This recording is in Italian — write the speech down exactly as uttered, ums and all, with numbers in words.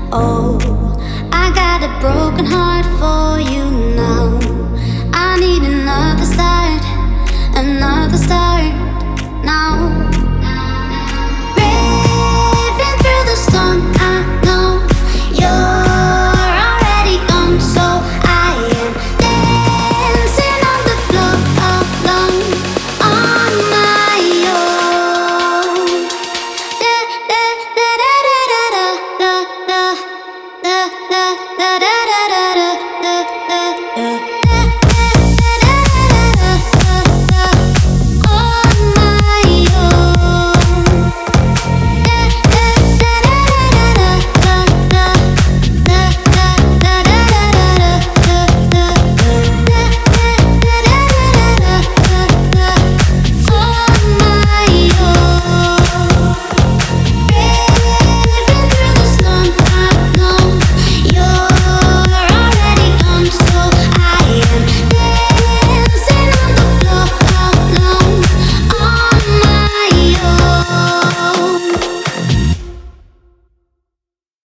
Oh, I got a broken heart for you now. I need another start, another start now. Raving through the storm, I know you're already gone, so I am dancing on the floor alone on my own. Da da da da da da da da da da da da.